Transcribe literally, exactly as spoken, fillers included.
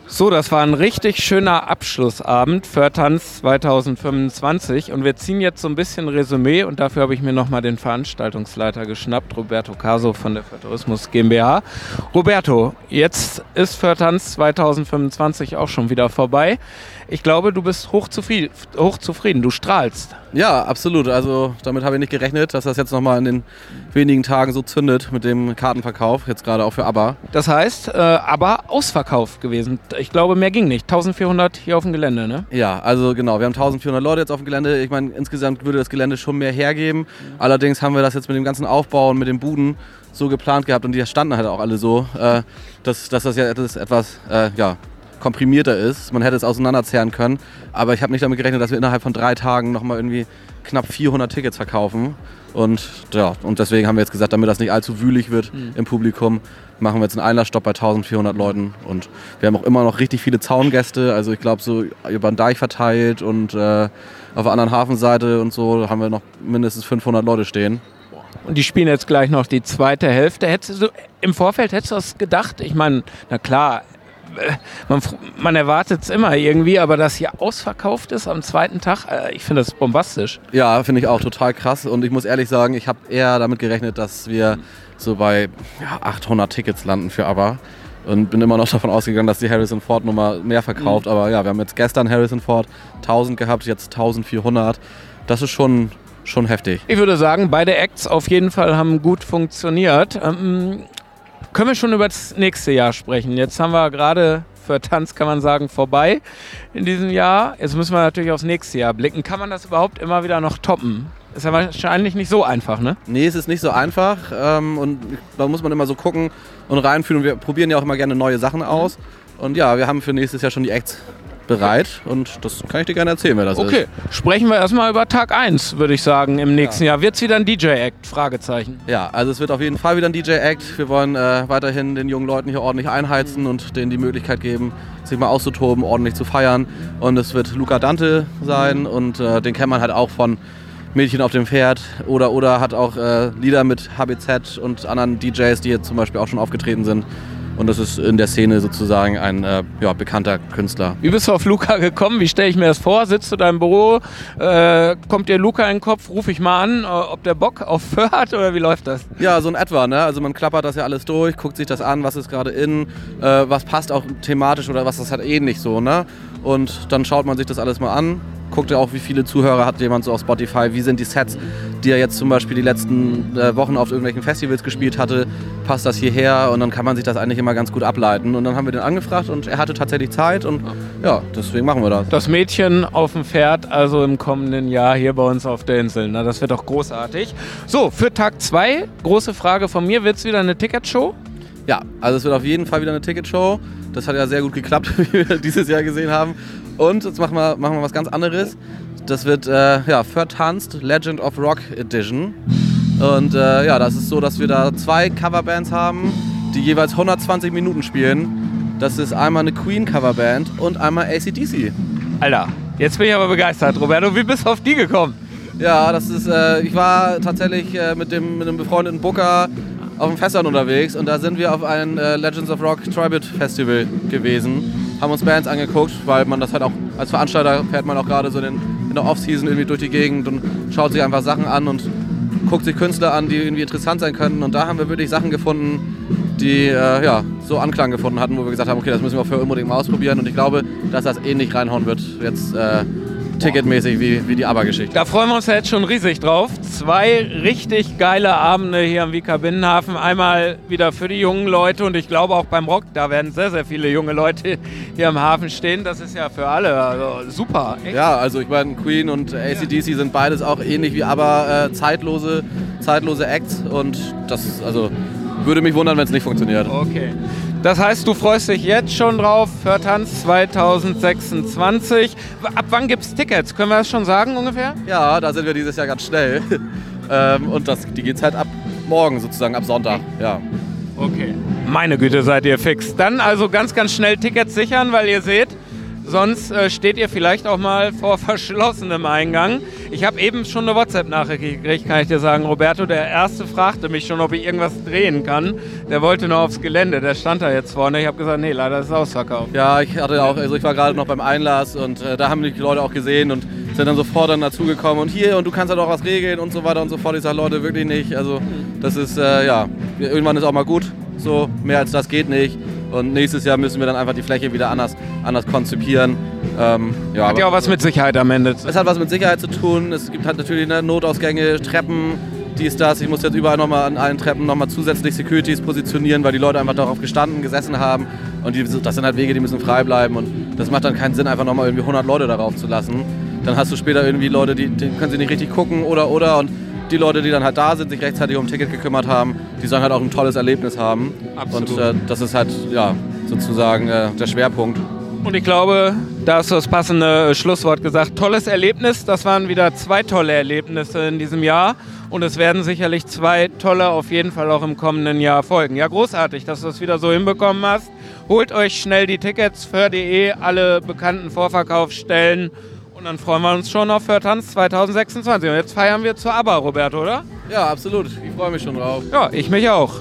So, das war ein richtig schöner Abschlussabend für Tanz zwanzig fünfundzwanzig und wir ziehen jetzt so ein bisschen Resümee und dafür habe ich mir nochmal den Veranstaltungsleiter geschnappt, Roberto Caso von der Föhrtourismus GmbH. Roberto, jetzt ist Föhrtanz zwanzig fünfundzwanzig auch schon wieder vorbei. Ich glaube, du bist hochzufrieden, hochzufrieden, du strahlst. Ja, absolut. Also damit habe ich nicht gerechnet, dass das jetzt nochmal in den wenigen Tagen so zündet mit dem Kartenverkauf, jetzt gerade auch für ABBA. Das heißt, äh, ABBA ausverkauft gewesen. Ich glaube, mehr ging nicht. eintausendvierhundert hier auf dem Gelände, ne? Ja, also genau. Wir haben eintausendvierhundert Leute jetzt auf dem Gelände. Ich meine, insgesamt würde das Gelände schon mehr hergeben. Allerdings haben wir das jetzt mit dem ganzen Aufbau und mit den Buden so geplant gehabt und die standen halt auch alle so, äh, dass, dass das ja etwas, äh, ja, komprimierter ist. Man hätte es auseinanderzerren können, aber ich habe nicht damit gerechnet, dass wir innerhalb von drei Tagen nochmal irgendwie knapp vierhundert Tickets verkaufen. Und ja, und deswegen haben wir jetzt gesagt, damit das nicht allzu wühlig wird mhm. im Publikum, machen wir jetzt einen Einlassstopp bei eintausendvierhundert Leuten. Und wir haben auch immer noch richtig viele Zaungäste, also ich glaube so über den Deich verteilt und äh, auf der anderen Hafenseite und so haben wir noch mindestens fünfhundert Leute stehen. Und die spielen jetzt gleich noch die zweite Hälfte. Hättest du, im Vorfeld hättest du das gedacht? Ich meine, na klar, Man, man erwartet es immer irgendwie, aber dass hier ausverkauft ist am zweiten Tag, äh, ich finde das bombastisch. Ja, finde ich auch total krass und ich muss ehrlich sagen, ich habe eher damit gerechnet, dass wir so bei ja, achthundert Tickets landen für ABBA und bin immer noch davon ausgegangen, dass die Harrison Ford Nummer mehr verkauft, mhm. aber ja, wir haben jetzt gestern Harrison Ford tausend gehabt, jetzt eintausendvierhundert, das ist schon, schon heftig. Ich würde sagen, beide Acts auf jeden Fall haben gut funktioniert. Ähm, Können wir schon über das nächste Jahr sprechen? Jetzt haben wir gerade für Tanz, kann man sagen, vorbei in diesem Jahr. Jetzt müssen wir natürlich aufs nächste Jahr blicken. Kann man das überhaupt immer wieder noch toppen? Ist ja wahrscheinlich nicht so einfach, ne? Nee, es ist nicht so einfach. Ähm, und da muss man immer so gucken und reinfühlen. Wir probieren ja auch immer gerne neue Sachen aus. Und ja, wir haben für nächstes Jahr schon die Acts bereit und das kann ich dir gerne erzählen, wer das okay. ist. Okay, sprechen wir erstmal über Tag eins, würde ich sagen, im nächsten ja. Jahr. Wird es wieder ein D J-Act? Fragezeichen. Ja, also es wird auf jeden Fall wieder ein D J-Act. Wir wollen äh, weiterhin den jungen Leuten hier ordentlich einheizen und denen die Möglichkeit geben, sich mal auszutoben, ordentlich zu feiern. Und es wird Luca Dante sein und äh, den kennt man halt auch von Mädchen auf dem Pferd oder, oder hat auch äh, Lieder mit H B Z und anderen D Js, die jetzt zum Beispiel auch schon aufgetreten sind. Und das ist in der Szene sozusagen ein äh, ja, bekannter Künstler. Wie bist du auf Luca gekommen? Wie stelle ich mir das vor? Sitzt du da im Büro? Äh, kommt dir Luca in den Kopf? Ruf ich mal an, äh, ob der Bock auf Föhr hat oder wie läuft das? Ja, so in etwa. Ne? Also man klappert das ja alles durch, guckt sich das an, was ist gerade in, äh, was passt auch thematisch oder was das hat eh nicht so. Ne? Und dann schaut man sich das alles mal an. Guckt ja auch, wie viele Zuhörer hat jemand so auf Spotify, wie sind die Sets, die er jetzt zum Beispiel die letzten äh, Wochen auf irgendwelchen Festivals gespielt hatte, passt das hierher und dann kann man sich das eigentlich immer ganz gut ableiten. Und dann haben wir den angefragt und er hatte tatsächlich Zeit und ja, deswegen machen wir das. Das Mädchen auf dem Pferd, also im kommenden Jahr hier bei uns auf der Insel, na, das wird doch großartig. So, für Tag zwei, große Frage von mir, wird es wieder eine Ticketshow? Ja, also es wird auf jeden Fall wieder eine Ticketshow. Das hat ja sehr gut geklappt, wie wir dieses Jahr gesehen haben. Und jetzt machen wir, machen wir was ganz anderes. Das wird äh, ja, Vertanzt Legend of Rock Edition. Und äh, ja, das ist so, dass wir da zwei Coverbands haben, die jeweils hundertzwanzig Minuten spielen. Das ist einmal eine Queen-Coverband und einmal A C D C. Alter, jetzt bin ich aber begeistert. Roberto, wie bist du auf die gekommen? Ja, das ist, äh, ich war tatsächlich äh, mit, dem, mit einem befreundeten Booker auf dem Festland unterwegs und da sind wir auf ein äh, Legends of Rock Tribute Festival gewesen, haben uns Bands angeguckt, weil man das halt auch, als Veranstalter fährt man auch gerade so in, in der Off-Season irgendwie durch die Gegend und schaut sich einfach Sachen an und guckt sich Künstler an, die irgendwie interessant sein könnten und da haben wir wirklich Sachen gefunden, die äh, ja, so Anklang gefunden hatten, wo wir gesagt haben, okay, das müssen wir für unbedingt mal ausprobieren und ich glaube, dass das ähnlich reinhauen wird jetzt äh, ticketmäßig wie, wie die ABBA-Geschichte. Da freuen wir uns ja jetzt schon riesig drauf. Zwei richtig geile Abende hier am Wieker Binnenhafen. Einmal wieder für die jungen Leute und ich glaube auch beim Rock, da werden sehr, sehr viele junge Leute hier am Hafen stehen. Das ist ja für alle also super. Echt? Ja, also ich meine, Queen und A C D C sind beides auch ähnlich wie ABBA, äh, zeitlose, zeitlose Acts und das also würde mich wundern, wenn es nicht funktioniert. Okay. Das heißt, du freust dich jetzt schon drauf für Tanz zwanzig sechsundzwanzig. Ab wann gibt es Tickets? Können wir das schon sagen ungefähr? Ja, da sind wir dieses Jahr ganz schnell. ähm, und das, die geht halt ab morgen sozusagen, ab Sonntag. Ja. Okay. Meine Güte, seid ihr fix. Dann also ganz, ganz schnell Tickets sichern, weil ihr seht, Sonst äh, steht ihr vielleicht auch mal vor verschlossenem Eingang. Ich habe eben schon eine WhatsApp-Nachricht gekriegt, kann ich dir sagen. Roberto, der Erste, fragte mich schon, ob ich irgendwas drehen kann. Der wollte noch aufs Gelände, der stand da jetzt vorne. Ich habe gesagt, nee, leider ist es ausverkauft. Ja, ich hatte auch, also ich war gerade noch beim Einlass und äh, da haben die Leute auch gesehen und sind dann sofort dann dazugekommen. Und hier, und du kannst halt auch was regeln und so weiter und so fort. Ich sage, Leute, wirklich nicht. Also das ist, äh, ja, irgendwann ist auch mal gut. So, mehr als das geht nicht. Und nächstes Jahr müssen wir dann einfach die Fläche wieder anders, anders konzipieren. Ähm, ja, hat ja auch was mit Sicherheit am Ende. Es hat was mit Sicherheit zu tun. Es gibt halt natürlich ne, Notausgänge, Treppen, dies, das. Ich muss jetzt überall nochmal an allen Treppen nochmal zusätzlich Securities positionieren, weil die Leute einfach darauf gestanden, gesessen haben. Und die, das sind halt Wege, die müssen frei bleiben. Und das macht dann keinen Sinn, einfach nochmal irgendwie hundert Leute darauf zu lassen. Dann hast du später irgendwie Leute, die, die können sich nicht richtig gucken oder, oder. Und die Leute, die dann halt da sind, sich rechtzeitig um ein Ticket gekümmert haben, die sollen halt auch ein tolles Erlebnis haben. Absolut. Und äh, das ist halt ja, sozusagen äh, der Schwerpunkt. Und ich glaube, da hast du das passende Schlusswort gesagt. Tolles Erlebnis, das waren wieder zwei tolle Erlebnisse in diesem Jahr. Und es werden sicherlich zwei tolle auf jeden Fall auch im kommenden Jahr folgen. Ja, großartig, dass du das wieder so hinbekommen hast. Holt euch schnell die Tickets für Föhr punkt de, alle bekannten Vorverkaufsstellen. Und dann freuen wir uns schon auf Föhrtanz zwanzig sechsundzwanzig. Und jetzt feiern wir zur ABBA, Roberto, oder? Ja, absolut. Ich freue mich schon drauf. Ja, ich mich auch.